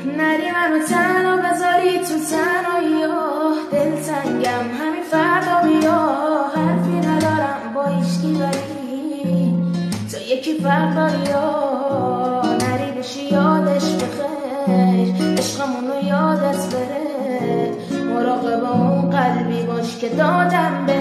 نری منو تنها بذاری تو تنهایی دلتنگم همین فردا بیا حرفی ندارم با هیچکی ولی تو یکی فرق داری نری بشی یادش بخیر عشقمونو یادت بره مراقب اون قلبی باش که دادم به